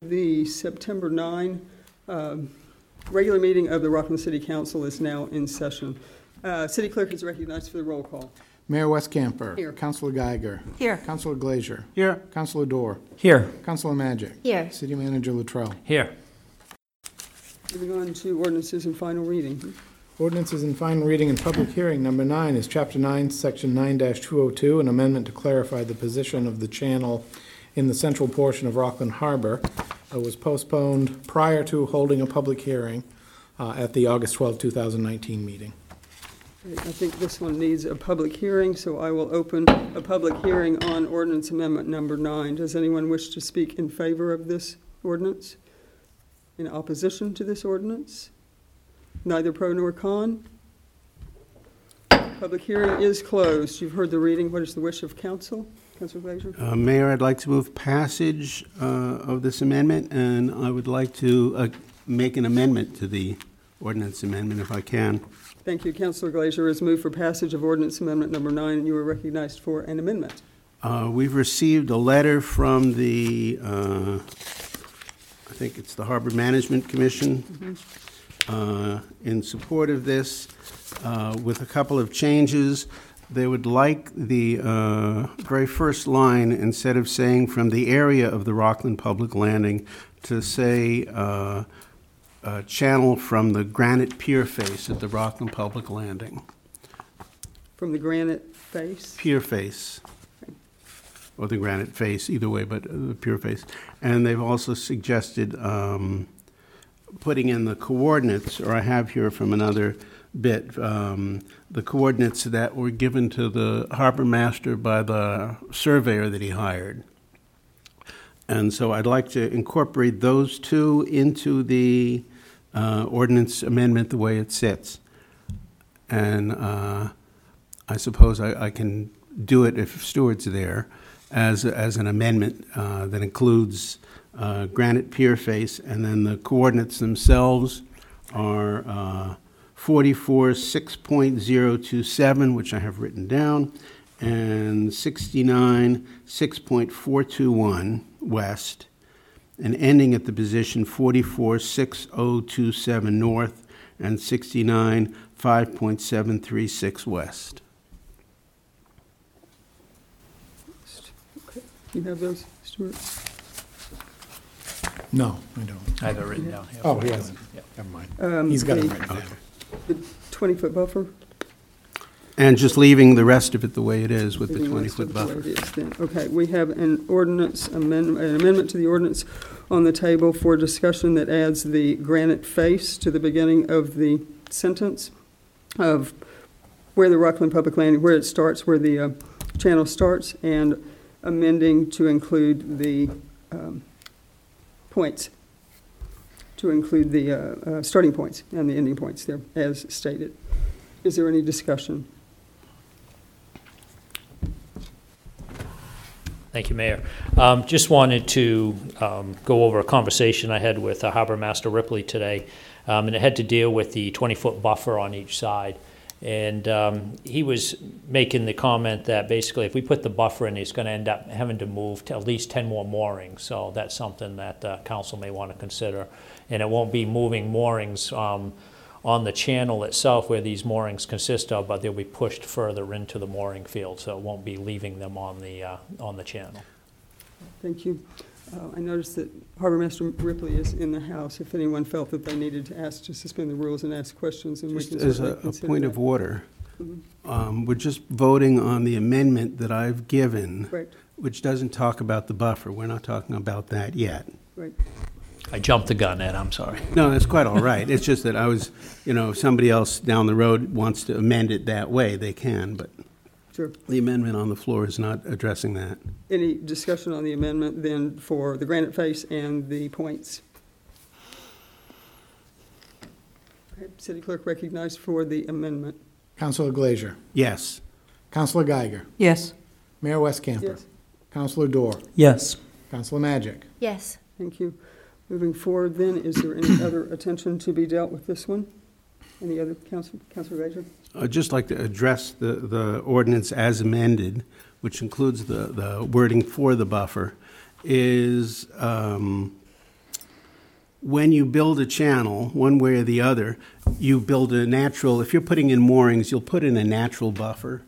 The September 9 regular meeting of the Rockland City Council is now in session. City Clerk is recognized for the roll call. Mayor Westcamper. Here. Councilor Geiger. Here. Councilor Glazier. Here. Councilor Dorr. Here. Councilor Magic. Here. City Manager Luttrell. Here. Moving on to ordinances and final reading. Ordinances in final reading and public hearing. Number 9 is Chapter 9, Section 9-202, an amendment to clarify the position of the channel in the central portion of Rockland Harbor. It was postponed prior to holding a public hearing at the August 12, 2019 meeting. I think this one needs a public hearing, so I will open a public hearing on ordinance amendment number 9. Does anyone wish to speak in favor of this ordinance? In opposition to this ordinance? Neither pro nor con? Public hearing is closed. You've heard the reading. What is the wish of council? Councilor Glazier? Mayor, I'd like to move passage of this amendment, and I would like to make an amendment to the ordinance amendment if I can. Thank you. Councilor Glazier has moved for passage of ordinance amendment number 9, and you are recognized for an amendment. We've received a letter from the, I think it's the Harbor Management Commission, in support of this, with a couple of changes. They would like the very first line, instead of saying from the area of the Rockland Public Landing, to say channel from the granite pier face at the Rockland Public Landing. From the granite face? Pier face, or the granite face, either way, but the pier face. And they've also suggested putting in the coordinates, or I have here from another bit, the coordinates that were given to the harbor master by the surveyor that he hired. And so I'd like to incorporate those two into the ordinance amendment the way it sits. And I suppose I can do it if Stuart's there as an amendment that includes granite pier face, and then the coordinates themselves are 44.6.027, which I have written down, and 69.6.421 west, and ending at the position 44.6.027 north and 69.5.736 west. Okay. You have those, Stuart? No, I don't. I have it written down. Yeah. Oh, he hasn't. Yeah. Never mind. He's got it the- written down. The 20-foot buffer? And just leaving the rest of it the way it is with the Leaving rest 20-foot of the way buffer. it is then. Okay, we have an amendment to the ordinance on the table for discussion that adds the granite face to the beginning of the sentence of where the Rockland Public Landing, where it starts, where the channel starts, and amending to include the points, to include the starting points and the ending points there, as stated. Is there any discussion? Thank you, Mayor. Just wanted to go over a conversation I had with Harbor Master Ripley today, and it had to deal with the 20-foot buffer on each side. And he was making the comment that basically if we put the buffer in, he's going to end up having to move to at least 10 more moorings. So that's something that the council may want to consider. And it won't be moving moorings on the channel itself where these moorings consist of, but they'll be pushed further into the mooring field, so it won't be leaving them on the channel. Thank you. I noticed that Harbor Master Ripley is in the house. If anyone felt that they needed to ask to suspend the rules and ask questions, and we Just can as certainly a consider point that. of order, we're just voting on the amendment that I've given, Right, which doesn't talk about the buffer. We're not talking about that yet. right. I jumped the gun, Ed, I'm sorry. No, that's quite all right. It's just that I was, if somebody else down the road wants to amend it that way, they can, but Sure. the amendment on the floor is not addressing that. Any discussion on the amendment then for the granite face and the points? Okay, City Clerk recognized for the amendment. Councilor Glazier. Yes. Councilor Geiger. Yes. Mayor Westcamper. Yes. Councilor Dorr. Yes. Councilor Magic. Yes. Thank you. Moving forward then, is there any other attention to be dealt with this one? Any other, Councilor Glazier? I'd just like to address the ordinance as amended, which includes the wording for the buffer, is when you build a channel, one way or the other, you build a natural, if you're putting in moorings, you'll put in a natural buffer.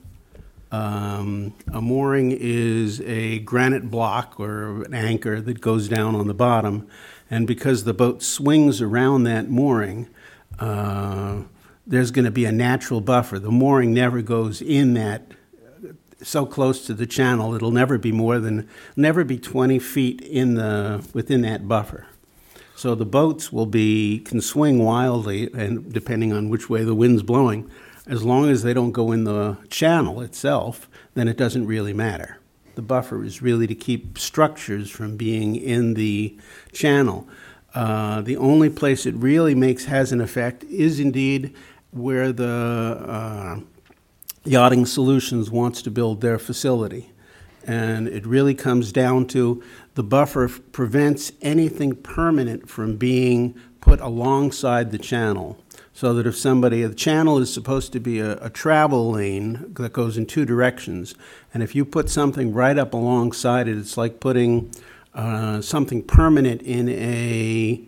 A mooring is a granite block or an anchor that goes down on the bottom, and because the boat swings around that mooring, there's going to be a natural buffer. The mooring never goes in that so close to the channel. It'll never be never be 20 feet within that buffer. So the boats can swing wildly, and depending on which way the wind's blowing, as long as they don't go in the channel itself, then it doesn't really matter. The buffer is really to keep structures from being in the channel. The only place it really has an effect is indeed where the Yachting Solutions wants to build their facility. And it really comes down to the buffer prevents anything permanent from being put alongside the channel. So that if the channel is supposed to be a travel lane that goes in two directions, and if you put something right up alongside it, it's like putting something permanent in a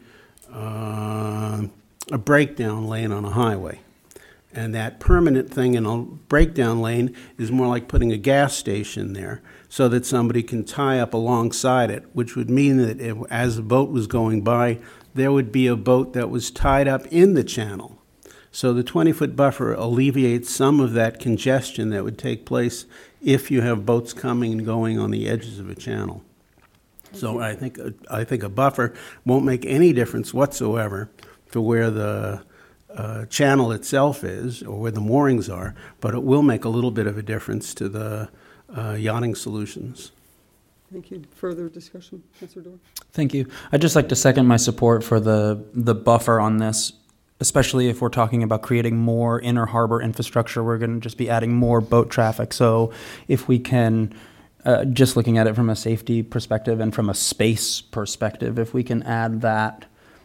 breakdown lane on a highway. And that permanent thing in a breakdown lane is more like putting a gas station there so that somebody can tie up alongside it, which would mean that as the boat was going by, there would be a boat that was tied up in the channel. So the 20-foot buffer alleviates some of that congestion that would take place if you have boats coming and going on the edges of a channel. So I think a buffer won't make any difference whatsoever to where the channel itself is or where the moorings are, but it will make a little bit of a difference to the Yachting Solutions. Thank you. Further discussion, Councilor Dorr? Thank you. I'd just like to second my support for the buffer on this, especially if we're talking about creating more inner harbor infrastructure. We're going to just be adding more boat traffic. So if we can, just looking at it from a safety perspective and from a space perspective, if we can add that,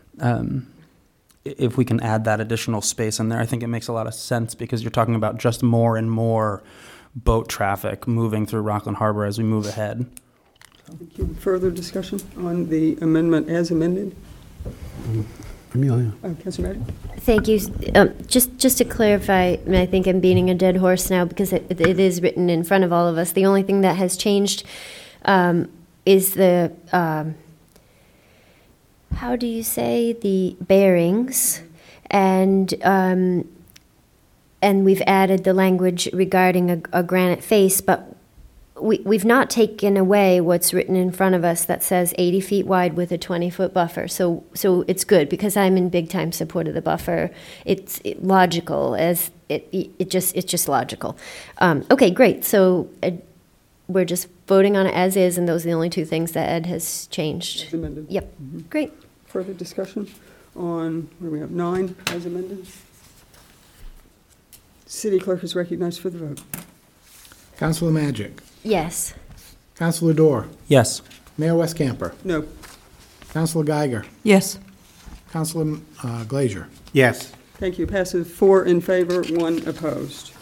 additional space in there, I think it makes a lot of sense because you're talking about just more and more boat traffic moving through Rockland Harbor as we move ahead. Thank you. Further discussion on the amendment as amended? Amelia. Councilor Madden? Thank you. Just to clarify, and I think I'm beating a dead horse now because it is written in front of all of us. The only thing that has changed is the, how do you say, the bearings, and we've added the language regarding a granite face, but we've not taken away what's written in front of us that says 80 feet wide with a 20-foot buffer. So it's good because I'm in big time support of the buffer. It's logical as it's just logical. Okay, great. So we're just voting on it as is, and those are the only two things that Ed has changed. As amended. Yep. Mm-hmm. Great. Further discussion on, what do we have, 9 as amended? City Clerk is recognized for the vote. Councilor Magic. Yes. Councilor Dorr. Yes. Mayor Westcamper. No. Councilor Geiger. Yes. Councilor Glazier. Yes. Thank you. Passes 4 in favor, 1 opposed.